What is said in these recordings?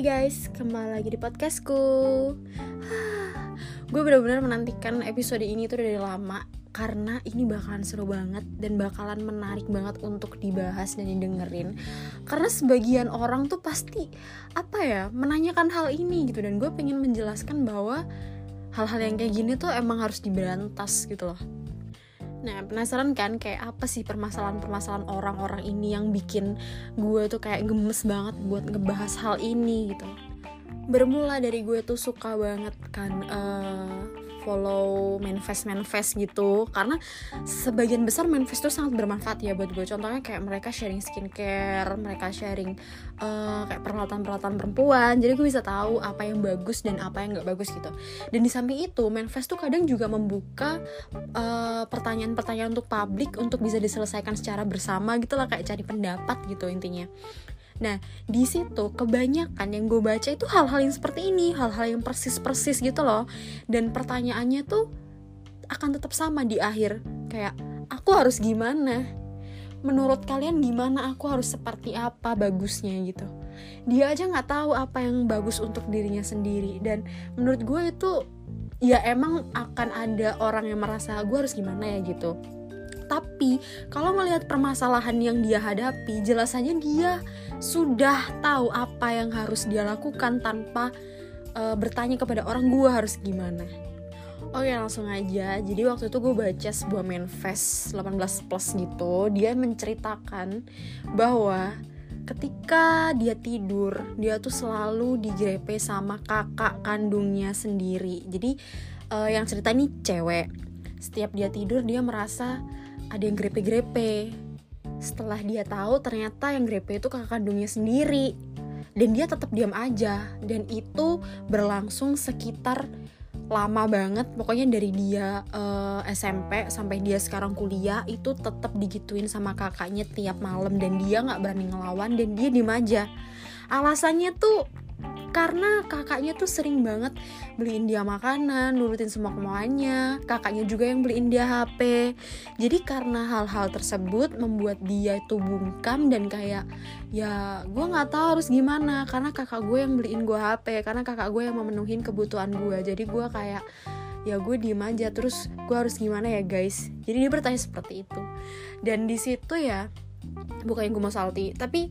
guys, kembali lagi di podcastku. Gue benar-benar menantikan episode ini tuh dari lama, karena ini bakalan seru banget dan bakalan menarik banget untuk dibahas dan didengerin. Karena sebagian orang tuh pasti menanyakan hal ini gitu, dan gue pengen menjelaskan bahwa hal-hal yang kayak gini tuh emang harus diberantas gitu loh. Nah, penasaran kan kayak apa sih permasalahan-permasalahan orang-orang ini yang bikin gue tuh kayak gemes banget buat ngebahas hal ini gitu. Bermula dari gue tuh suka banget kan follow manifest gitu, karena sebagian besar manifest tuh sangat bermanfaat ya buat gue. Contohnya kayak mereka sharing skincare, mereka sharing kayak peralatan-peralatan perempuan, jadi gue bisa tahu apa yang bagus dan apa yang nggak bagus gitu. Dan di samping itu manifest tuh kadang juga membuka pertanyaan-pertanyaan untuk publik untuk bisa diselesaikan secara bersama gitu lah, kayak cari pendapat gitu intinya. Nah, di situ kebanyakan yang gue baca itu hal-hal yang seperti ini, hal-hal yang persis gitu loh. Dan pertanyaannya tuh akan tetap sama di akhir, kayak aku harus gimana? Menurut kalian gimana? Aku harus seperti apa bagusnya gitu. Dia aja nggak tahu apa yang bagus untuk dirinya sendiri. Dan menurut gue itu ya emang akan ada orang yang merasa gue harus gimana ya gitu. Tapi kalau ngelihat permasalahan yang dia hadapi, jelas aja dia sudah tahu apa yang harus dia lakukan tanpa bertanya kepada orang gue harus gimana. Oke, langsung aja. Jadi waktu itu gue baca sebuah manifest 18+ gitu. Dia menceritakan bahwa ketika dia tidur, dia tuh selalu digrepe sama kakak kandungnya sendiri. Jadi yang cerita ini cewek. Setiap dia tidur dia merasa ada yang grepe-grepe. Setelah dia tahu ternyata yang grepe itu kakak kandungnya sendiri, dan dia tetap diam aja. Dan itu berlangsung sekitar lama banget. Pokoknya dari dia SMP sampai dia sekarang kuliah itu tetap digituin sama kakaknya tiap malam, dan dia gak berani ngelawan dan dia diam aja. Alasannya tuh karena kakaknya tuh sering banget beliin dia makanan, nurutin semua kemauannya. Kakaknya juga yang beliin dia HP. Jadi karena hal-hal tersebut membuat dia itu bungkam dan kayak, ya gue gak tahu harus gimana, karena kakak gue yang beliin gue HP, karena kakak gue yang memenuhin kebutuhan gue. Jadi gue kayak, ya gue diem aja, terus gue harus gimana ya guys. Jadi dia bertanya seperti itu. Dan di situ ya, bukannya gue mau salty, tapi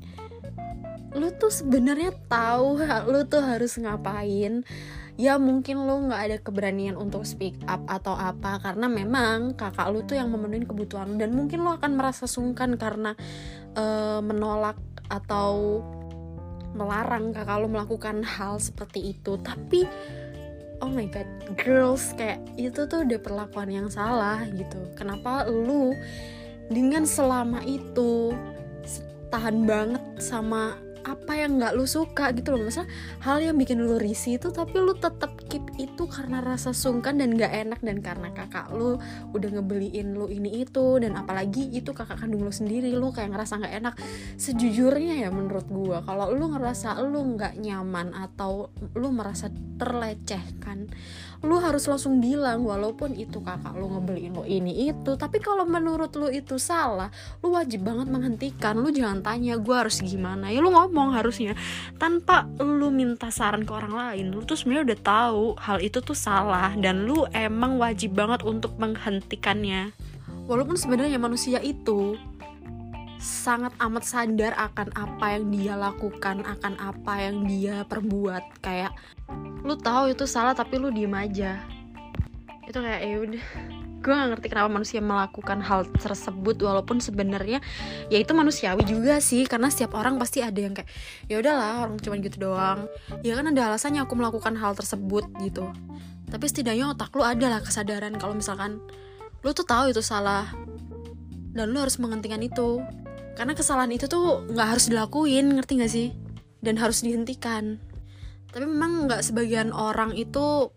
lu tuh sebenarnya tahu lu tuh harus ngapain. Ya mungkin lu gak ada keberanian untuk speak up atau apa, karena memang kakak lu tuh yang memenuhi kebutuhan lu, dan mungkin lu akan merasa sungkan karena menolak atau melarang kakak lu melakukan hal seperti itu. Tapi oh my god girls, kayak itu tuh udah perlakuan yang salah gitu. Kenapa lu dengan selama itu tahan banget sama apa yang gak lu suka gitu loh. Masalah hal yang bikin lu risih itu, tapi lu tetap keep itu karena rasa sungkan dan gak enak, dan karena kakak lu udah ngebeliin lu ini itu, dan apalagi itu kakak kandung lu sendiri, lu kayak ngerasa gak enak. Sejujurnya ya menurut gua, kalau lu ngerasa lu gak nyaman atau lu merasa terlecehkan, lu harus langsung bilang, walaupun itu kakak lu ngebeliin lu ini itu. Tapi kalau menurut lu itu salah, lu wajib banget menghentikan. Lu jangan tanya gue harus gimana, ya lu ngomong harusnya tanpa lu minta saran ke orang lain. Lu tuh sebenarnya udah tahu hal itu tuh salah, dan lu emang wajib banget untuk menghentikannya. Walaupun sebenarnya manusia itu sangat amat sadar akan apa yang dia lakukan, akan apa yang dia perbuat. Kayak lu tahu itu salah tapi lu diem aja. Itu kayak ya udah. Gue gak ngerti kenapa manusia melakukan hal tersebut, walaupun sebenarnya ya itu manusiawi juga sih, karena setiap orang pasti ada yang kayak, ya udahlah orang cuma gitu doang. Ya kan ada alasannya aku melakukan hal tersebut gitu. Tapi setidaknya otak lu ada lah kesadaran kalau misalkan lu tuh tahu itu salah dan lu harus menghentikan itu. Karena kesalahan itu tuh gak harus dilakuin, ngerti gak sih? Dan harus dihentikan. Tapi memang gak sebagian orang itu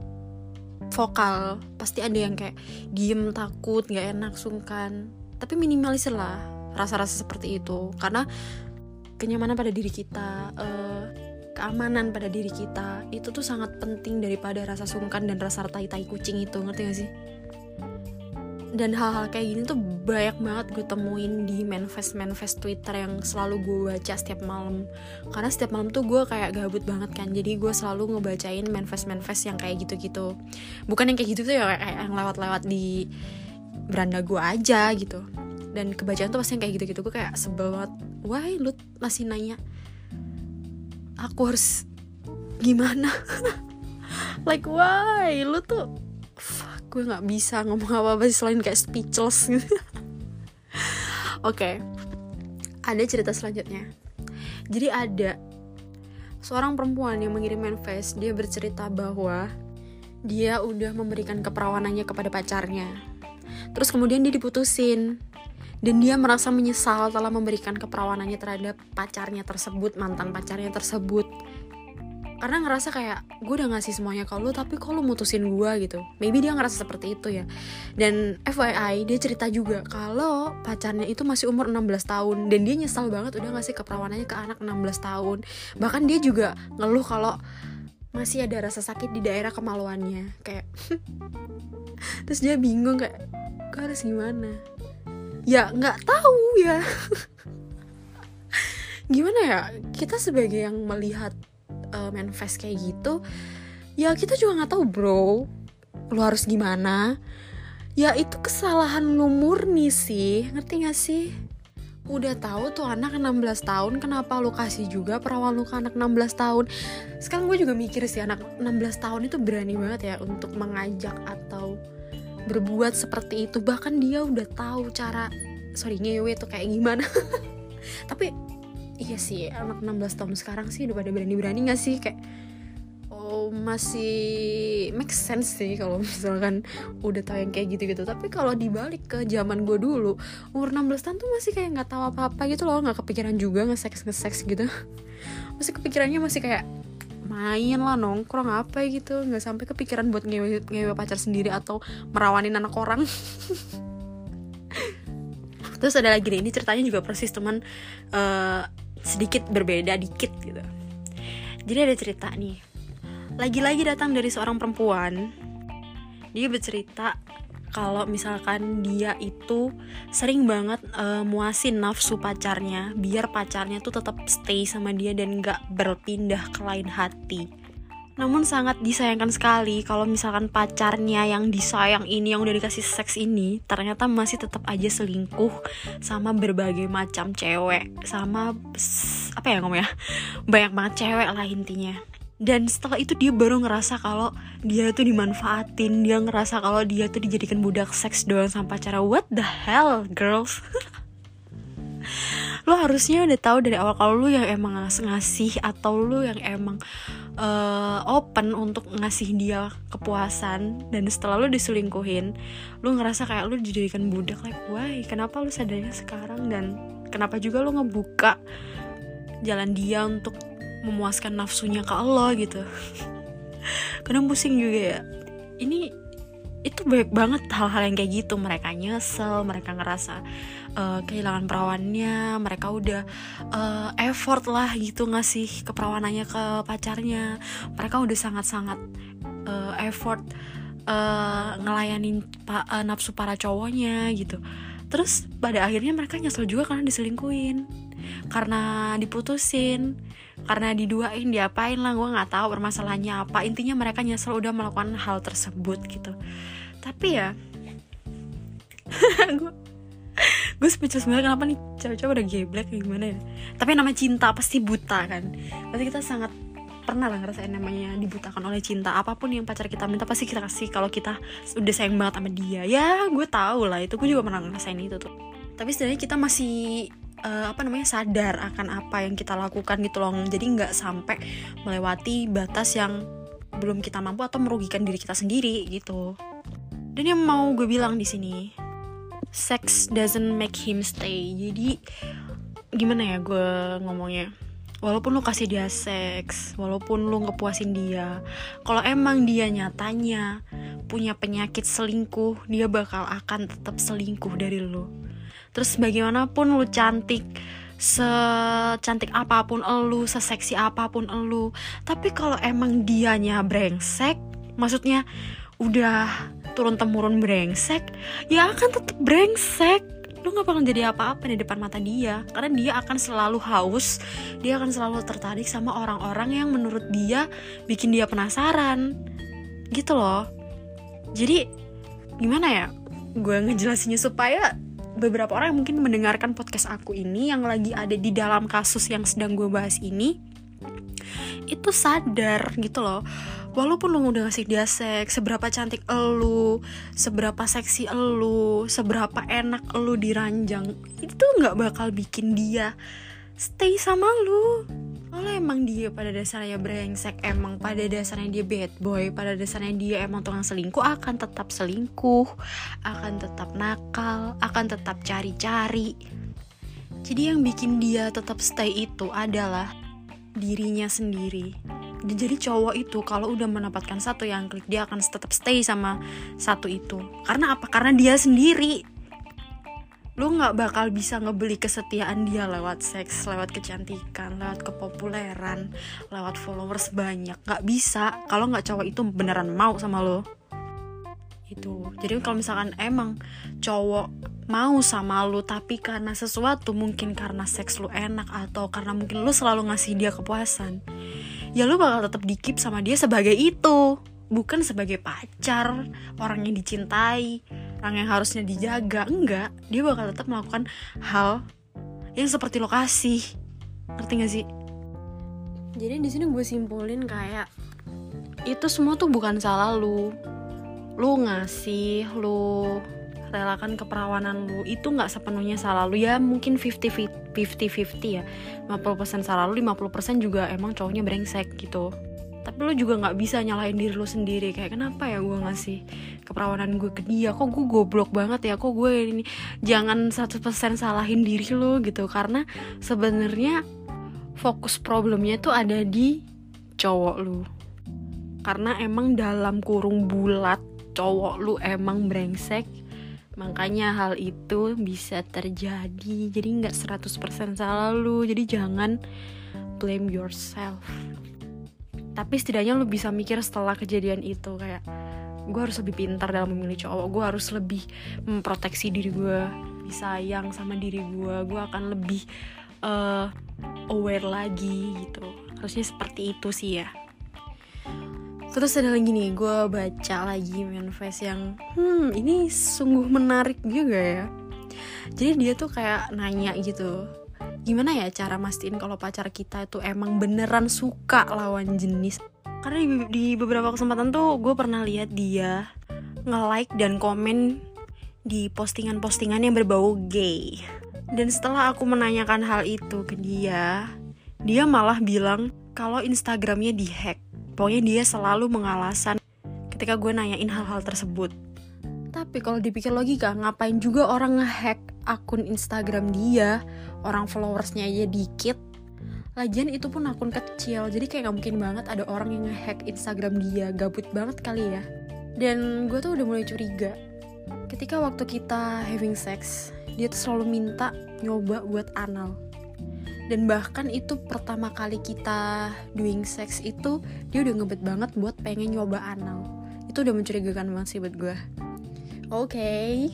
vokal. Pasti ada yang kayak diem, takut, gak enak, sungkan. Tapi minimalisir lah rasa-rasa seperti itu. Karena kenyamanan pada diri kita, keamanan pada diri kita, itu tuh sangat penting daripada rasa sungkan dan rasa tai-tai kucing itu, ngerti gak sih? Dan hal-hal kayak gini tuh banyak banget gue temuin di manifest Twitter yang selalu gue baca setiap malam. Karena setiap malam tuh gue kayak gabut banget kan, jadi gue selalu ngebacain manifest yang kayak gitu-gitu. Bukan yang kayak gitu tuh ya, kayak yang lewat-lewat di beranda gue aja gitu. Dan kebacaan tuh pasti yang kayak gitu-gitu. Gue kayak sebel banget, why lu masih nanya aku harus gimana? Like why lu tuh gue nggak bisa ngomong apa-apa selain kayak speechless gitu. Oke. Ada cerita selanjutnya. Jadi ada seorang perempuan yang mengirim manifest. Dia bercerita bahwa dia udah memberikan keperawanannya kepada pacarnya, terus kemudian dia diputusin, dan dia merasa menyesal telah memberikan keperawanannya terhadap pacarnya tersebut, mantan pacarnya tersebut. Karena ngerasa kayak gue udah ngasih semuanya ke lu, tapi kok lu mutusin gue gitu. Maybe dia ngerasa seperti itu ya. Dan FYI dia cerita juga kalau pacarnya itu masih umur 16 tahun. Dan dia nyesal banget udah ngasih keperawanannya ke anak 16 tahun. Bahkan dia juga ngeluh kalau masih ada rasa sakit di daerah kemaluannya. Kayak terus dia bingung kayak gue harus gimana. Ya gak tahu ya. Gimana ya, kita sebagai yang melihat manifest kayak gitu, ya kita juga nggak tahu bro, lu harus gimana. Ya itu kesalahan lu murni sih, ngerti gak sih? Udah tahu tuh anak 16 tahun, kenapa lu kasih juga perawan lu ke anak 16 tahun? Sekarang gue juga mikir sih, anak 16 tahun itu berani banget ya untuk mengajak atau berbuat seperti itu. Bahkan dia udah tahu cara ngewe tuh kayak gimana. Tapi iya sih, anak 16 tahun sekarang sih udah pada berani-berani gak sih? Kayak masih make sense sih kalau misalkan udah tahu yang kayak gitu-gitu. Tapi kalau dibalik ke zaman gue dulu, umur 16 tahun tuh masih kayak gak tahu apa-apa gitu loh. Gak kepikiran juga nge-sex gitu. Masih kepikirannya masih kayak main lah, nongkrong apa gitu. Gak sampai kepikiran buat ngewe pacar sendiri atau merawanin anak orang. Terus ada lagi nih, ini ceritanya juga persis teman sedikit berbeda dikit gitu. Jadi ada cerita nih, lagi-lagi datang dari seorang perempuan. Dia bercerita kalau misalkan dia itu sering banget muasin nafsu pacarnya biar pacarnya tuh tetap stay sama dia dan gak berpindah ke lain hati. Namun sangat disayangkan sekali kalau misalkan pacarnya yang disayang ini, yang udah dikasih seks ini, ternyata masih tetap aja selingkuh sama berbagai macam cewek, sama apa ya ngomongnya, banyak banget cewek lah intinya. Dan setelah itu dia baru ngerasa kalau dia tuh dimanfaatin, dia ngerasa kalau dia tuh dijadikan budak seks doang sama pacarnya. What the hell girls? Lo harusnya udah tahu dari awal kalau lo yang emang ngasih, atau lo yang emang open untuk ngasih dia kepuasan, dan setelah lo diselingkuhin lo ngerasa kayak lo dijadikan budak. Like why? Kenapa lo sadarnya sekarang? Dan kenapa juga lo ngebuka jalan dia untuk memuaskan nafsunya ke Allah gitu? Kadang pusing juga ya. Itu banyak banget hal-hal yang kayak gitu. Mereka nyesel, mereka ngerasa kehilangan perawannya, mereka udah effort lah gitu ngasih keperawanannya ke pacarnya, mereka udah sangat-sangat effort ngelayanin nafsu para cowoknya gitu. Terus pada akhirnya mereka nyesel juga karena diselingkuhin, karena diputusin, karena diduain, diapain lah, gue nggak tahu permasalahannya apa. Intinya mereka nyesel udah melakukan hal tersebut gitu. Tapi ya gue speechless banget, kenapa nih cewek-cewek udah geblek kayak gimana ya. Tapi namanya cinta pasti buta kan. Pasti kita sangat pernah lah ngerasain namanya dibutakan oleh cinta. Apapun yang pacar kita minta pasti kita kasih kalau kita udah sayang banget sama dia. Ya gue tahu lah itu, gue juga pernah ngerasain itu tuh. Tapi sebenarnya kita masih sadar akan apa yang kita lakukan gitu loh. Jadi nggak sampai melewati batas yang belum kita mampu atau merugikan diri kita sendiri gitu. Dan yang mau gue bilang di sini, sex doesn't make him stay. Jadi gimana ya gue ngomongnya, walaupun lu kasih dia seks, walaupun lu ngepuasin dia, kalau emang dia nyatanya punya penyakit selingkuh, dia bakal akan tetap selingkuh dari lu. Terus bagaimanapun lu cantik, secantik apapun lu, seseksi apapun lu, tapi kalau emang dianya brengsek, maksudnya udah turun temurun brengsek, ya akan tetap brengsek. Lu gak bakal jadi apa-apa di depan mata dia, karena dia akan selalu haus, dia akan selalu tertarik sama orang-orang yang menurut dia bikin dia penasaran gitu loh. Jadi gimana ya gue ngejelasinnya supaya beberapa orang yang mungkin mendengarkan podcast aku ini yang lagi ada di dalam kasus yang sedang gue bahas ini itu sadar gitu loh. Walaupun lu udah ngasih dia seks, seberapa cantik elu, seberapa seksi elu, seberapa enak elu diranjang, itu tuh gak bakal bikin dia stay sama lu. Kalau emang dia pada dasarnya brengsek, emang pada dasarnya dia bad boy, pada dasarnya dia emang tukang selingkuh, akan tetap selingkuh, akan tetap nakal, akan tetap cari-cari. Jadi yang bikin dia tetap stay itu adalah dirinya sendiri. Jadi cowok itu kalau udah mendapatkan satu yang klik, dia akan tetap stay sama satu itu. Karena apa? Karena dia sendiri. Lu gak bakal bisa ngebeli kesetiaan dia lewat seks, lewat kecantikan, lewat kepopuleran, lewat followers banyak. Gak bisa kalau gak cowok itu beneran mau sama lo. Itu. Jadi kalau misalkan emang cowok mau sama lu tapi karena sesuatu, mungkin karena seks lu enak atau karena mungkin lu selalu ngasih dia kepuasan, ya lu bakal tetap di-keep sama dia sebagai itu, bukan sebagai pacar, orang yang dicintai, orang yang harusnya dijaga. Enggak, dia bakal tetap melakukan hal yang seperti lo kasih. Ngerti gak sih? Jadi di sini gue simpulin kayak itu semua tuh bukan salah lu. Lu ngasih, lu relakan keperawanan lu, itu gak sepenuhnya salah lu. Ya mungkin 50-50 ya, 50% salah lu, 50% juga emang cowoknya brengsek gitu. Tapi lu juga gak bisa nyalahin diri lu sendiri. Kayak kenapa ya gue ngasih keperawanan gue ke dia, kok gue goblok banget ya, kok gue ini. Jangan 100% salahin diri lu gitu, karena sebenarnya fokus problemnya tuh ada di cowok lu. Karena emang dalam kurung bulat cowok lu emang brengsek, makanya hal itu bisa terjadi. Jadi gak 100% salah lu. Jadi jangan blame yourself. Tapi setidaknya lu bisa mikir setelah kejadian itu, kayak gue harus lebih pintar dalam memilih cowok, gue harus lebih memproteksi diri gue, lebih sayang sama diri gue akan lebih aware lagi gitu. Harusnya seperti itu sih ya. Terus ada lagi nih, gue baca lagi manifest yang ini sungguh menarik juga ya. Jadi dia tuh kayak nanya gitu, gimana ya cara mastiin kalau pacar kita itu emang beneran suka lawan jenis. Karena di beberapa kesempatan tuh gue pernah lihat dia nge-like dan komen di postingan-postingan yang berbau gay. Dan setelah aku menanyakan hal itu ke dia malah bilang kalau Instagramnya dihack. Pokoknya dia selalu mengalasan ketika gue nanyain hal-hal tersebut. Tapi kalau dipikir logika, ngapain juga orang nge-hack akun Instagram dia, orang followersnya aja dikit. Lagian itu pun akun kecil, jadi kayak gak mungkin banget ada orang yang nge-hack Instagram dia. Gabut banget kali ya. Dan gue tuh udah mulai curiga, ketika waktu kita having sex, dia tuh selalu minta nyoba buat anal. Dan bahkan itu pertama kali kita doing sex itu dia udah ngebet banget buat pengen nyoba anal. Itu udah mencurigakan banget sih buat gue. Oke.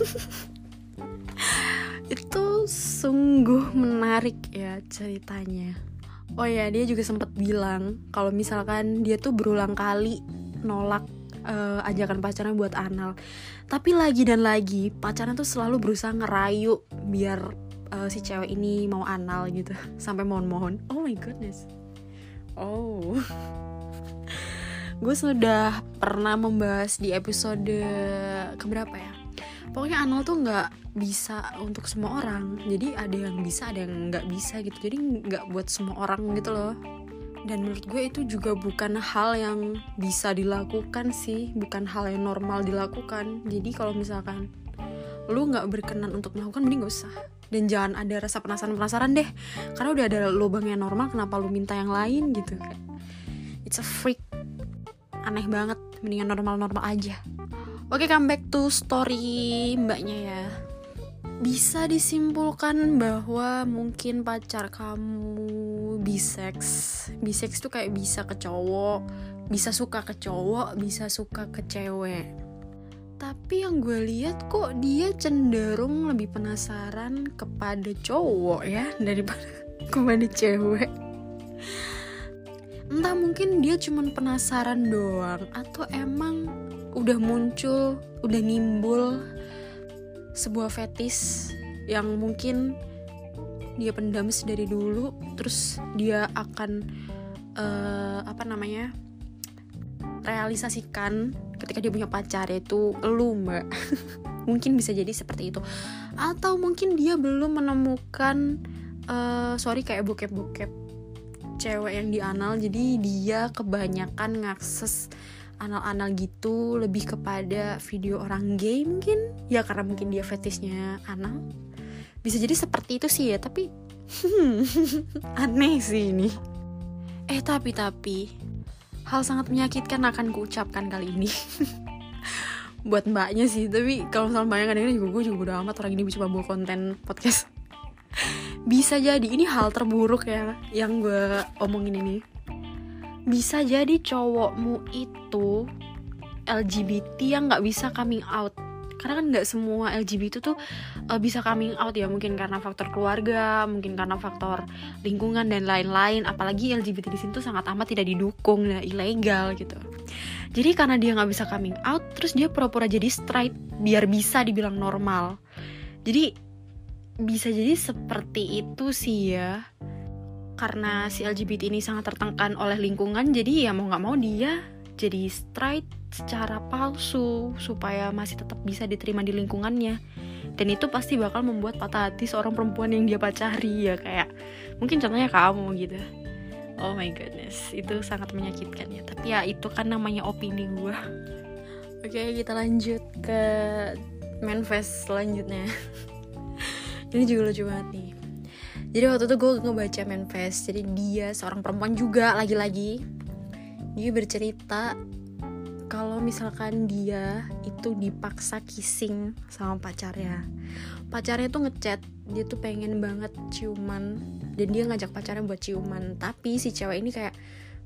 Itu sungguh menarik ya ceritanya. Oh ya, dia juga sempat bilang kalau misalkan dia tuh berulang kali nolak ajakan pacarnya buat anal, tapi lagi dan lagi pacarnya tuh selalu berusaha ngerayu biar si cewek ini mau anal gitu, sampai mohon-mohon. Oh my goodness. Oh. Gue sudah pernah membahas di episode keberapa ya? Pokoknya anal tuh gak bisa untuk semua orang. Jadi ada yang bisa, ada yang gak bisa gitu. Jadi gak buat semua orang gitu loh. Dan menurut gue itu juga bukan hal yang bisa dilakukan sih, bukan hal yang normal dilakukan. Jadi kalau misalkan lu gak berkenan untuk melakukan, mending gak usah. Dan jangan ada rasa penasaran deh, karena udah ada lubang yang normal, kenapa lu minta yang lain gitu. It's a freak. Aneh banget, mendingan normal-normal aja. Oke, come back to story mbaknya ya. Bisa disimpulkan bahwa mungkin pacar kamu bisex. Bisex tuh kayak bisa ke cowok, bisa suka ke cowok, bisa suka ke cewek. Tapi yang gue lihat kok dia cenderung lebih penasaran kepada cowok ya daripada kepada cewek. Entah mungkin dia cuma penasaran doang, atau emang udah muncul, udah nimbul sebuah fetis yang mungkin dia pendam dari dulu, terus dia akan realisasikan ketika dia punya pacar, yaitu elu mbak. Mungkin bisa jadi seperti itu. Atau mungkin dia belum menemukan kayak bokep-bokep cewek yang di anal, jadi dia kebanyakan ngakses anal-anal gitu, lebih kepada video orang gay mungkin ya, karena mungkin dia fetishnya anal. Bisa jadi seperti itu sih ya, tapi aneh sih ini. Tapi hal sangat menyakitkan akan kuucapkan kali ini. Buat mbaknya sih, tapi kalau misalnya mbaknya kadang-kadang juga gue juga udah amat orang ini cuma bawa konten podcast. Bisa jadi ini hal terburuk ya yang gue omongin ini. Bisa jadi cowokmu itu LGBT yang gak bisa coming out. Karena kan gak semua LGBT tuh bisa coming out ya. Mungkin karena faktor keluarga, mungkin karena faktor lingkungan dan lain-lain. Apalagi LGBT di sini tuh sangat amat tidak didukung dan ilegal gitu. Jadi karena dia gak bisa coming out, terus dia pura-pura jadi straight biar bisa dibilang normal. Jadi bisa jadi seperti itu sih ya. Karena si LGBT ini sangat tertekan oleh lingkungan, jadi ya mau gak mau dia jadi straight secara palsu supaya masih tetap bisa diterima di lingkungannya. Dan itu pasti bakal membuat patah hati seorang perempuan yang dia pacari ya, kayak mungkin contohnya kamu gitu. Oh my goodness, itu sangat menyakitkan ya. Tapi ya itu kan namanya opini gue. Oke, kita lanjut ke manifest selanjutnya. Ini juga lucu banget nih. Jadi waktu itu gue ngebaca manifest. Jadi dia seorang perempuan juga, lagi-lagi dia bercerita kalau misalkan dia itu dipaksa kissing sama pacarnya. Pacarnya tuh ngechat, dia tuh pengen banget ciuman, dan dia ngajak pacarnya buat ciuman. Tapi si cewek ini kayak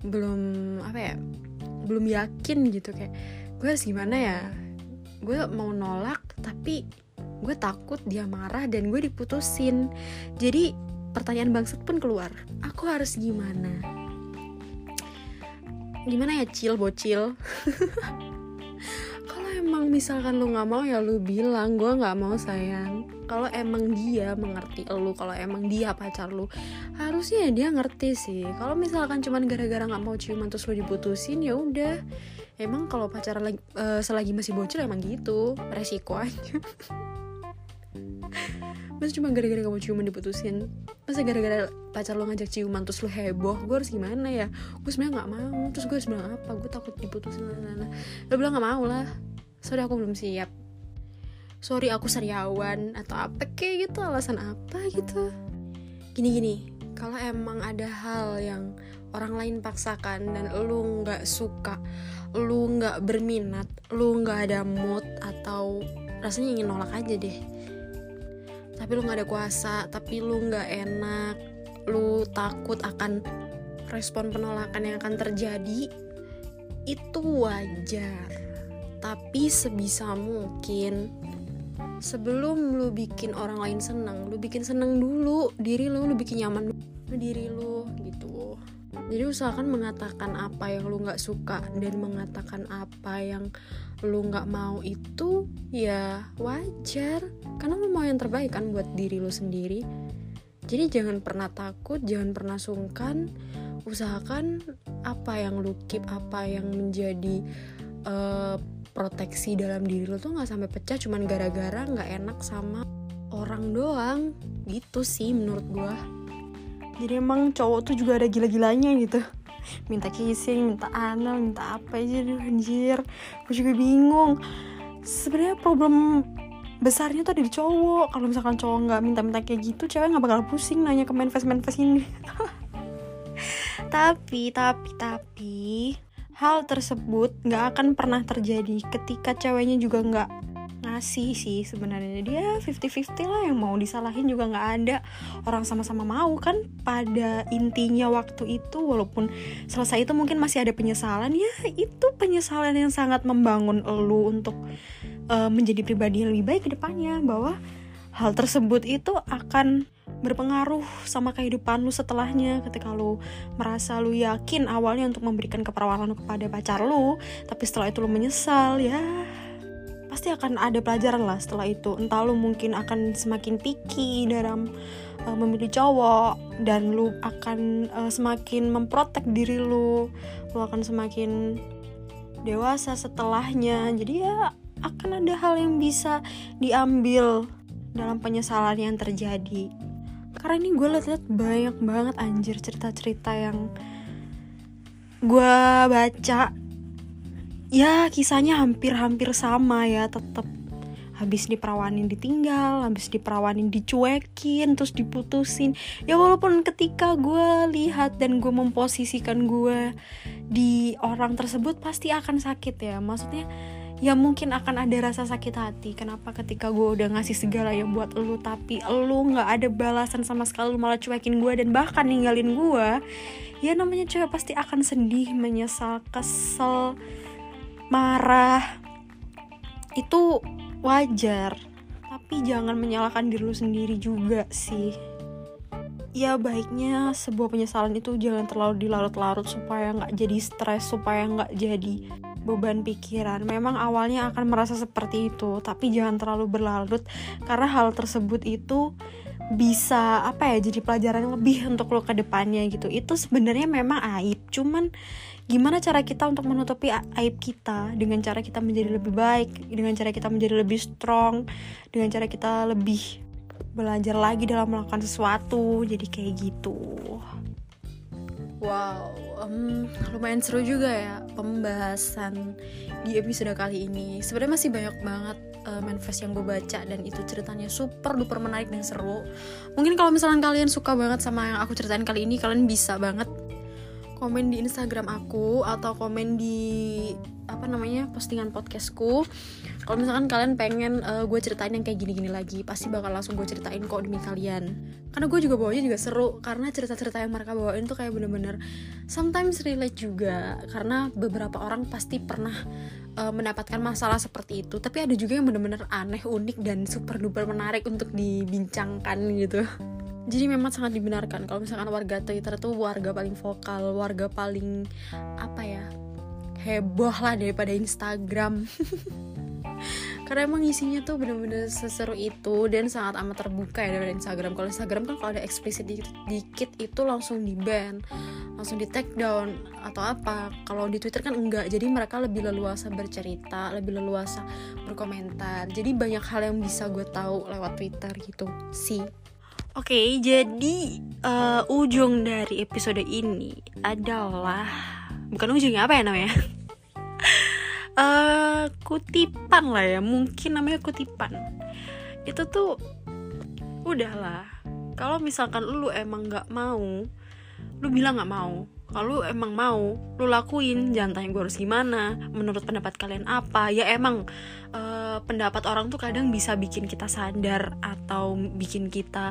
belum yakin gitu, kayak gue harus gimana ya. Gue mau nolak tapi gue takut dia marah dan gue diputusin. Jadi pertanyaan bangsat pun keluar, aku harus gimana ya bocil. Kalau emang misalkan lu gak mau ya lu bilang gue gak mau sayang. Kalau emang dia mengerti lu, kalau emang dia pacar lu, harusnya dia ngerti sih. Kalau misalkan cuman gara-gara gak mau ciuman terus lu diputusin, ya udah. Emang kalau pacaran selagi masih bocil emang gitu, resiko aja. Masa cuma gara-gara kamu ciuman diputusin? Masa gara-gara pacar lo ngajak ciuman terus lo heboh? Gue harus gimana ya? Gue sebenarnya nggak mau. Terus gue harus bilang apa? Gue takut diputusin. Lo bilang nggak mau lah. Sorry aku belum siap. Sorry aku sariawan atau apa kayak gitu, alasan apa gitu. Gini. Kalau emang ada hal yang orang lain paksakan dan lo nggak suka, lo nggak berminat, lo nggak ada mood atau rasanya ingin nolak aja deh. Tapi lu gak ada kuasa, tapi lu gak enak, lu takut akan respon penolakan yang akan terjadi, itu wajar. Tapi sebisa mungkin sebelum lu bikin orang lain senang, lu bikin senang dulu diri lu bikin nyaman diri lu gitu. Jadi usahakan mengatakan apa yang lu gak suka dan mengatakan apa yang lu gak mau itu ya wajar, karena lu mau yang terbaik kan buat diri lu sendiri. Jadi jangan pernah takut, jangan pernah sungkan. Usahakan apa yang lu keep, apa yang menjadi proteksi dalam diri lu tuh gak sampai pecah cuman gara-gara gak enak sama orang doang. Gitu sih menurut gua. Jadi emang cowok tuh juga ada gila-gilanya gitu, minta kissing, minta anal, minta apa aja. Anjir, gue juga bingung. Sebenarnya problem besarnya tuh ada di cowok. Kalau misalkan cowok nggak minta-minta kayak gitu, cewek nggak bakal pusing nanya ke manifest ini. Tapi hal tersebut nggak akan pernah terjadi ketika ceweknya juga nggak ngasih sih sebenarnya. Dia 50-50 lah, yang mau disalahin juga nggak ada. Orang sama-sama mau kan pada intinya waktu itu, walaupun selesai itu mungkin masih ada penyesalan, ya itu penyesalan yang sangat membangun elu untuk menjadi pribadi yang lebih baik ke depannya, bahwa hal tersebut itu akan berpengaruh sama kehidupan lu setelahnya. Ketika lu merasa lu yakin awalnya untuk memberikan keperawanan kepada pacar lu, tapi setelah itu lu menyesal, ya pasti akan ada pelajaran lah setelah itu. Entah lu mungkin akan semakin picky dalam memilih cowok, dan lu akan semakin memprotek diri lu akan semakin dewasa setelahnya. Jadi ya akan ada hal yang bisa diambil dalam penyesalan yang terjadi. Karena ini gue liat-liat banyak banget anjir cerita-cerita yang gue baca, ya kisahnya hampir-hampir sama ya. Tetap habis diperawanin ditinggal, habis diperawanin dicuekin, terus diputusin. Ya walaupun ketika gue lihat dan gue memposisikan gue di orang tersebut, pasti akan sakit ya. Maksudnya ya mungkin akan ada rasa sakit hati. Kenapa ketika gue udah ngasih segala yang buat elu, tapi elu gak ada balasan sama sekali, lu malah cuekin gue dan bahkan ninggalin gue. Ya namanya cewek pasti akan sedih, menyesal, kesel, marah. Itu wajar, tapi jangan menyalahkan diri lu sendiri juga sih. Ya baiknya sebuah penyesalan itu jangan terlalu dilarut-larut, supaya gak jadi stres, supaya gak jadi beban pikiran. Memang awalnya akan merasa seperti itu, tapi jangan terlalu berlarut, karena hal tersebut itu bisa jadi pelajaran yang lebih untuk lo ke depannya gitu. Itu sebenarnya memang aib, cuman gimana cara kita untuk menutupi aib kita, dengan cara kita menjadi lebih baik, dengan cara kita menjadi lebih strong, dengan cara kita lebih belajar lagi dalam melakukan sesuatu. Jadi kayak gitu. Wow, lumayan seru juga ya pembahasan di episode kali ini. Sebenarnya masih banyak banget manifest yang gue baca, dan itu ceritanya super duper menarik dan seru. Mungkin kalau misalnya kalian suka banget sama yang aku ceritain kali ini, kalian bisa banget komen di Instagram aku atau komen di postingan podcastku. Kalau misalkan kalian pengen gue ceritain yang kayak gini-gini lagi, pasti bakal langsung gue ceritain kok demi kalian. Karena gue juga bawanya juga seru, karena cerita-cerita yang mereka bawain tuh kayak bener-bener sometimes relate juga. Karena beberapa orang pasti pernah mendapatkan masalah seperti itu, tapi ada juga yang bener-bener aneh, unik, dan super duper menarik untuk dibincangkan gitu. Jadi memang sangat dibenarkan kalau misalkan warga Twitter tuh warga paling vokal, warga paling heboh lah daripada Instagram. Karena emang isinya tuh bener-bener seseru itu, dan sangat amat terbuka ya daripada Instagram. Kalau Instagram kan kalau ada eksplisit dikit itu langsung di-ban, langsung di-take down atau apa. Kalau di Twitter kan enggak, jadi mereka lebih leluasa bercerita, lebih leluasa berkomentar. Jadi banyak hal yang bisa gue tahu lewat Twitter gitu sih. Oke, jadi ujung dari episode ini adalah, bukan ujungnya, apa ya namanya? Kutipan lah ya, mungkin namanya kutipan. Itu tuh udahlah, kalau misalkan lu emang gak mau, lu bilang gak mau. Kalau lu emang mau, lu lakuin. Jangan tanya gue harus gimana, menurut pendapat kalian apa. Ya emang pendapat orang tuh kadang bisa bikin kita sadar, atau bikin kita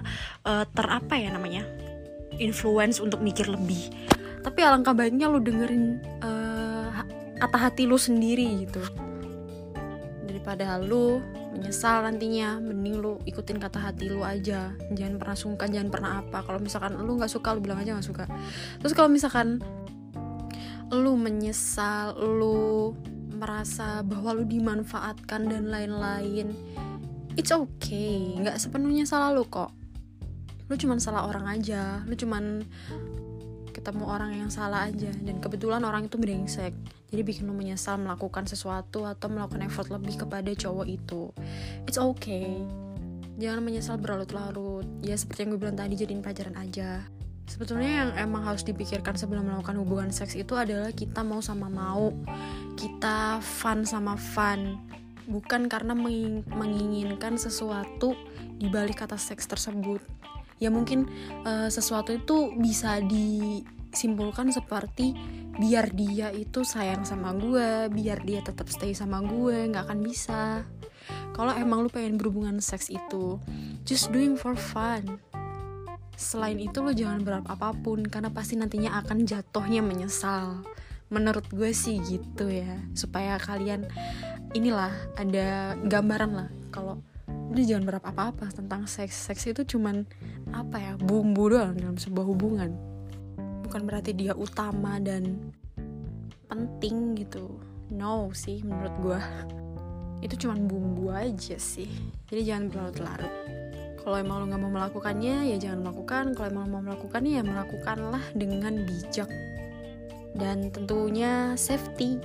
influence untuk mikir lebih. Tapi alangkah baiknya lu dengerin kata hati lu sendiri gitu, daripada lu menyesal nantinya. Mending lu ikutin kata hati lu aja, jangan pernah sungkan, jangan pernah apa. Kalau misalkan lu nggak suka, lu bilang aja nggak suka. Terus kalau misalkan lu menyesal, lu merasa bahwa lu dimanfaatkan dan lain-lain, it's okay, nggak sepenuhnya salah lu kok. Lu cuman salah orang aja, lu cuman ketemu orang yang salah aja, dan kebetulan orang itu brengsek, jadi bikin lu menyesal melakukan sesuatu atau melakukan effort lebih kepada cowok itu. It's okay, jangan menyesal berlarut-larut. Ya seperti yang gue bilang tadi, jadiin pelajaran aja. Sebetulnya yang emang harus dipikirkan sebelum melakukan hubungan seks itu adalah kita mau sama mau, kita fun sama fun, bukan karena menginginkan sesuatu di balik kata seks tersebut. Ya mungkin sesuatu itu bisa disimpulkan seperti biar dia itu sayang sama gue, biar dia tetap stay sama gue. Nggak akan bisa kalau emang lu pengen berhubungan seks itu just doing for fun. Selain itu lo jangan berharap apapun, karena pasti nantinya akan jatuhnya menyesal. Menurut gue sih gitu ya, supaya kalian inilah ada gambaran lah kalau udah jangan berharap apa-apa tentang seks. Seks itu cuman apa ya, bumbu doang dalam sebuah hubungan. Bukan berarti dia utama dan penting gitu. No sih, menurut gue itu cuman bumbu aja sih. Jadi jangan berlarut-larut. Kalau emang lo gak mau melakukannya, ya jangan melakukan. Kalau emang mau melakukannya, ya melakukanlah dengan bijak. Dan tentunya safety.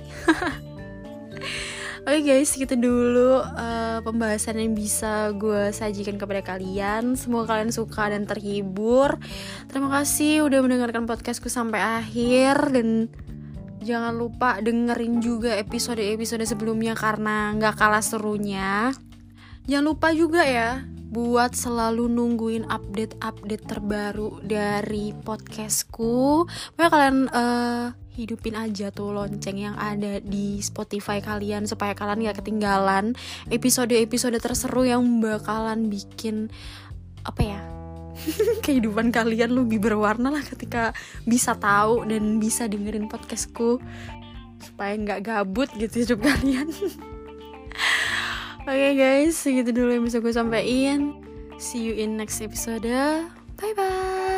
Oke guys, gitu dulu pembahasan yang bisa gue sajikan kepada kalian. Semoga kalian suka dan terhibur. Terima kasih udah mendengarkan podcastku sampai akhir. Dan jangan lupa dengerin juga episode-episode sebelumnya, karena gak kalah serunya. Jangan lupa juga ya buat selalu nungguin update-update terbaru dari podcastku. Pokoknya kalian hidupin aja tuh lonceng yang ada di Spotify kalian, supaya kalian gak ketinggalan episode-episode terseru yang bakalan bikin kehidupan kalian lebih berwarna lah ketika bisa tahu dan bisa dengerin podcastku, supaya gak gabut gitu hidup kalian. Oke guys, segitu dulu yang bisa gue sampaikan. See you in next episode. Bye bye.